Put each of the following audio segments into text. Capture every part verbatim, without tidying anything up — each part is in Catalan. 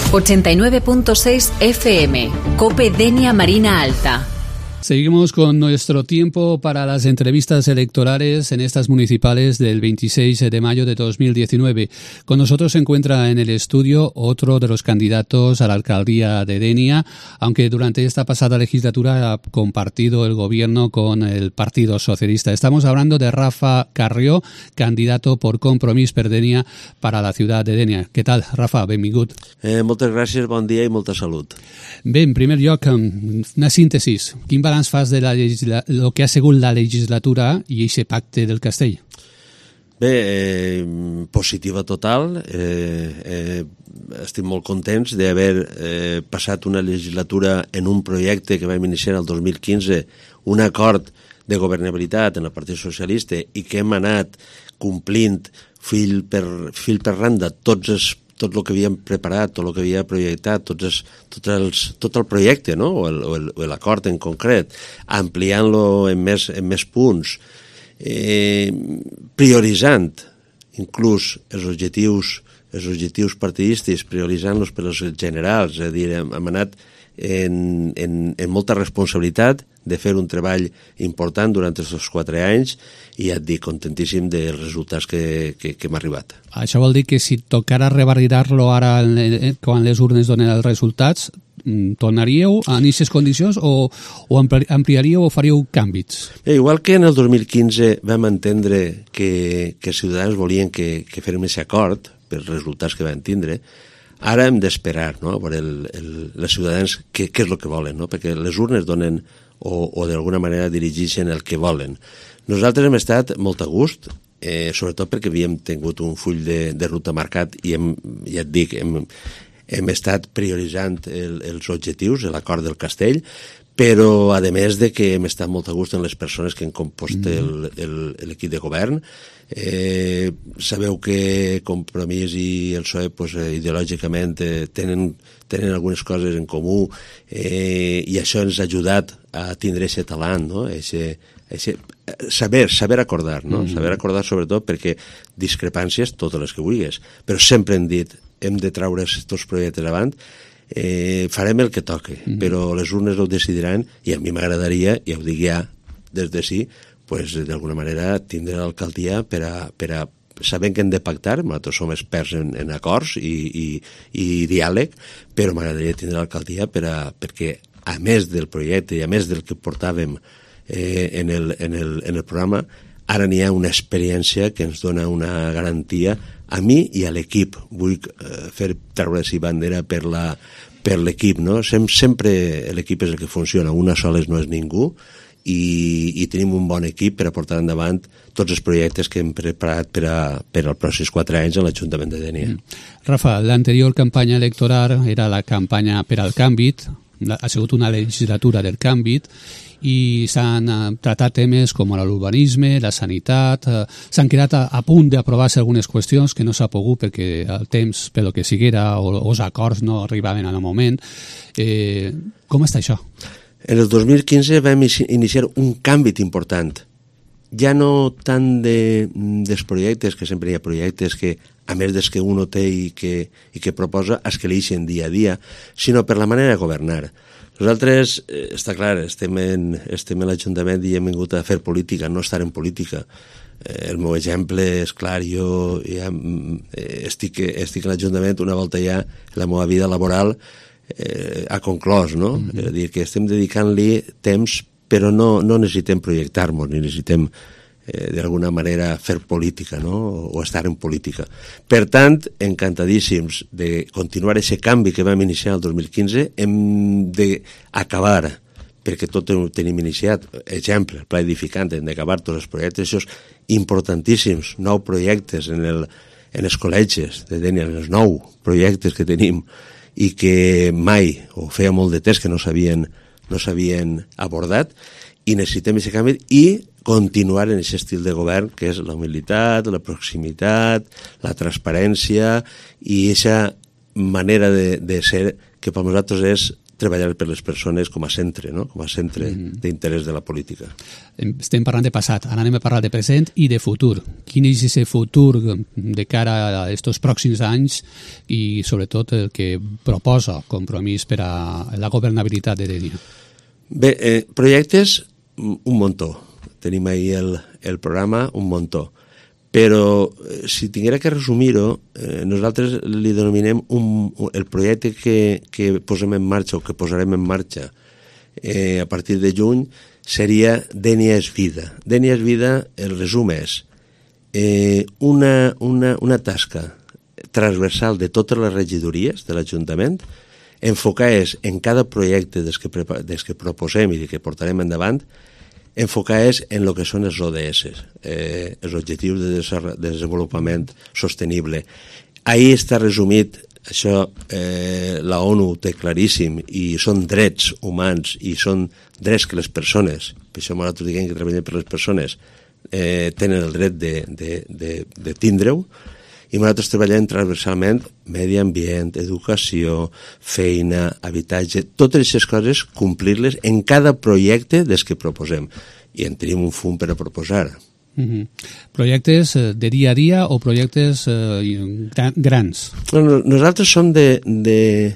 ochenta y nueve punto seis F M, COPE Denia Marina Alta. Seguimos con nuestro tiempo para las entrevistas electorales en estas municipales del veintiséis de mayo de dos mil diecinueve. Con nosotros se encuentra en el estudio otro de los candidatos a la alcaldía de Denia, aunque durante esta pasada legislatura ha compartido el gobierno con el Partido Socialista. Estamos hablando de Rafa Carrió, candidato por Compromís per Denia para la ciudad de Denia. ¿Qué tal, Rafa? Benvingut. Eh, moltes gràcies, bon dia i molta salut. Bé, en primer lloc, una síntesis. Quin balanç fas de la legisla... lo que ha sigut la legislatura i aquest pacte del Castell? Bé, eh, positiva total. Eh, eh, estic molt contents d'haver eh, passat una legislatura en un projecte que vam iniciar el dos mil quinze, un acord de governabilitat en el Partit Socialista i que hem anat complint fil per, fil per randa tots els tot el que havíem preparat, tot el que havia projectat, tots els, tots els, tot el projecte, no? o l'acord en concret, ampliant-lo en, més, en més punts, eh, prioritzant inclús els objectius, els objectius partidistes, prioritzant-los per als generals, és a dir, hem, hem anat en, en, en molta responsabilitat de fer un treball important durant aquests quatre anys i ja et dic, contentíssim dels resultats que, que, que hem arribat. Això vol dir que si tocara revalirar-lo ara quan les urnes donen els resultats, tornaríeu en aquestes condicions o, o ampliaríeu o faríeu canvis? Bé, igual que en el dos mil quinze vam entendre que, que els ciutadans volien que, que fèrem aquest acord pels resultats que van tindre, ara hem d'esperar, no?, a veure el, el, els ciutadans què, què és el que volen, no? Perquè les urnes donen o, o d'alguna manera dirigeixen el que volen. Nosaltres hem estat molt a gust, eh, sobretot perquè havíem tingut un full de, de ruta marcat i hem, ja et dic, hem, hem estat prioritzant el, els objectius, l'acord del Castell, però a més de que hem estat molt a gust en les persones que han compost mm. l'equip de govern. Eh, sabeu que Compromís i el P S O E pues, eh, ideològicament eh, tenen, tenen algunes coses en comú eh, i això ens ha ajudat a tindre aquest talant, no? Eixe, eixe, saber, saber acordar, no? Mm. Saber acordar sobretot perquè discrepàncies, totes les que vulguis, però sempre hem dit hem de traure aquests projectes avant. Eh, farem el que toque, mm. però les urnes ho decidiran i a mi m'agradaria, i ho dic ja des de sí, pues, d'alguna manera tindre l'alcaldia per a, per a sabent que hem de pactar, nosaltres som experts en, en acords i, i, i diàleg, però m'agradaria tindre l'alcaldia per a, perquè a més del projecte i a més del que portàvem eh, en, el, en, el, en el programa, ara n'hi ha una experiència que ens dona una garantia a mi i a l'equip. Vull eh, fer treure si bandera per la per l'equip, no? Sem, sempre l'equip és el que funciona, una sola no és ningú i, i tenim un bon equip per a portar endavant tots els projectes que hem preparat per, a, per als pròxims quatre anys a l'Ajuntament de Denia. Mm. Rafa, l'anterior campanya electoral era la campanya per al canvi, ha sigut una legislatura del canvi i s'han uh, tratat temes com l'urbanisme, la sanitat, uh, s'han quedat a, a punt d'aprovar-se algunes qüestions que no s'ha pogut perquè el temps, per lo que siguera, o, o els acords no arribaven en el moment. Eh, com està això? En el dos mil quinze vam iniciar un canvi important. Ja no tant de, dels projectes, que sempre hi ha projectes que, a més dels que uno té i que, i que proposa, es que l'eixen dia a dia, sinó per la manera de governar. Nosaltres, eh, està clar, estem en, estem en l'Ajuntament i hem vingut a fer política, no estar en política. Eh, el meu exemple és clar, jo ja, eh, estic, estic a l'Ajuntament, una volta ja la meva vida laboral eh, ha conclòs, no? Mm-hmm. És a dir, que estem dedicant-li temps, però no, no necessitem projectar-nos, ni necessitem eh, d'alguna manera fer política, no? O estar en política. Per tant, encantadíssims de continuar aquest canvi que vam iniciar el dos mil quinze, hem d'acabar, perquè tot ho tenim iniciat, exemple, el pla edificant, hem d'acabar tots els projectes, això importantíssims, nou projectes en, el, en els col·legis de Denia, en els nou projectes que tenim i que mai, o feia molt de temps que no s'havien no s'havien abordat, i necessitem aquest canvi i continuar en aquest estil de govern que és la humilitat, la proximitat, la transparència i aquesta manera de, de ser que per nosaltres és treballar per les persones com a centre, no? Com a centre mm. d'interès de la política. Estem parlant de passat, ara anem a parlar de present i de futur. Quin és aquest futur de cara a aquests pròxims anys i sobretot el que proposa Compromís per a la governabilitat de Dénia? Bé, eh, projectes, un muntó. Tenim ahir el, el programa, un muntó. Però, eh, si tinguera que resumir-ho, eh, nosaltres li denominem un, un, el projecte que, que posem en marxa o que posarem en marxa eh, a partir de juny seria Dénia és vida. Dénia és vida, el resum és eh, una, una, una tasca transversal de totes les regidories de l'Ajuntament, enfocar-es en cada projecte des que, des que proposem i que portarem endavant, enfocar-es en el que són els O D S, eh, els Objectius de Desenvolupament Sostenible. Ahí està resumit, això eh, la ONU ho té claríssim, i són drets humans i són drets que les persones, per això nosaltres diguem que treballem per les persones, eh, tenen el dret de, de, de, de tindre-ho, i nosaltres treballem transversalment medi ambient, educació, feina, habitatge, totes aquestes coses complir-les en cada projecte des que proposem. I en tenim un fum per a proposar. Mm-hmm. Projectes de dia a dia o projectes eh, grans? No, nosaltres som de, de,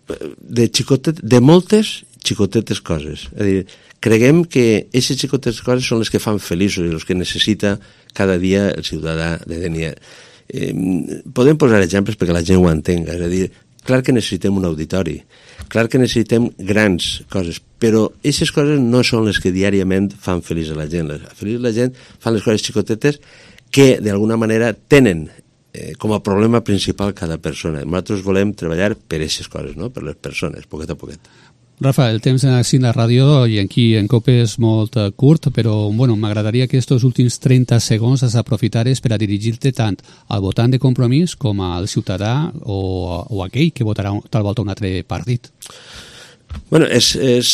de, xicotet, de moltes xicotetes coses. És a dir, creguem que aquestes xicotetes coses són les que fan feliços i les que necessita cada dia el ciutadà de Dénia. Eh, podem posar exemples perquè la gent ho entenga, és a dir, clar que necessitem un auditori, clar que necessitem grans coses, però aquestes coses no són les que diàriament fan feliç a la gent. Feliç a la gent fan les coses xicotetes que d'alguna manera tenen eh, com a problema principal cada persona. Nosaltres volem treballar per aquestes coses, no? Per les persones, poquet a poquet. Rafa, el temps així en la ràdio i aquí en COPE és molt curt, però bueno, m'agradaria que aquests últims trenta segons els aprofitares per a dirigir-te tant al votant de Compromís com al ciutadà o, o aquell que votarà tal volta un altre partit. Bueno, és, és,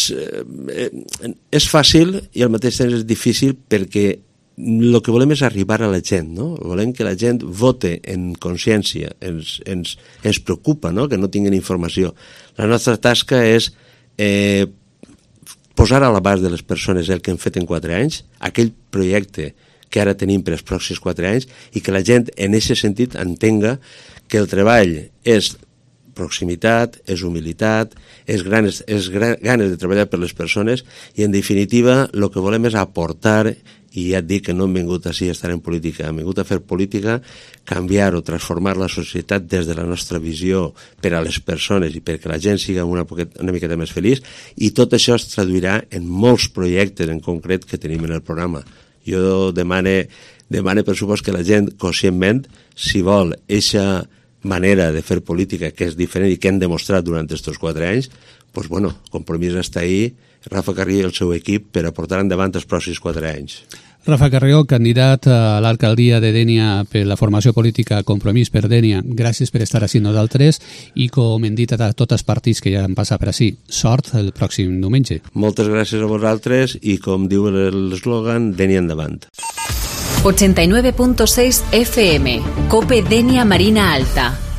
és fàcil i al mateix temps és difícil perquè el que volem és arribar a la gent, no? Volem que la gent vote en consciència, ens, ens, ens preocupa, no? Que no tinguin informació. La nostra tasca és Eh, posar a l'abast de les persones el que hem fet en quatre anys, aquell projecte que ara tenim per als pròxims quatre anys, i que la gent en aquest sentit entenga que el treball és proximitat, és humilitat, és ganes, és ganes de treballar per les persones i, en definitiva, el que volem és aportar, i ja et dic que no hem vingut així a estar en política, hem vingut a fer política, canviar o transformar la societat des de la nostra visió per a les persones i perquè la gent sigui una, poquet, una miqueta més feliç, i tot això es traduirà en molts projectes en concret que tenim en el programa. Jo demane, demane per supost que la gent conscientment, si vol eixa manera de fer política que és diferent i que hem demostrat durant aquests quatre anys, doncs bueno, Compromís està ahí, Rafa Carrió i el seu equip per a portar endavant els pròxims quatre anys. Rafa Carrió, candidat a l'alcaldia de Dénia per la formació política Compromís per Dénia, gràcies per estar així nosaltres i, com hem dit a tots els partits que ja han passat per així, sort el pròxim diumenge. Moltes gràcies a vosaltres i, com diu l'eslògan, Dénia endavant. ochenta y nueve punto seis F M, COPE Dénia Marina Alta.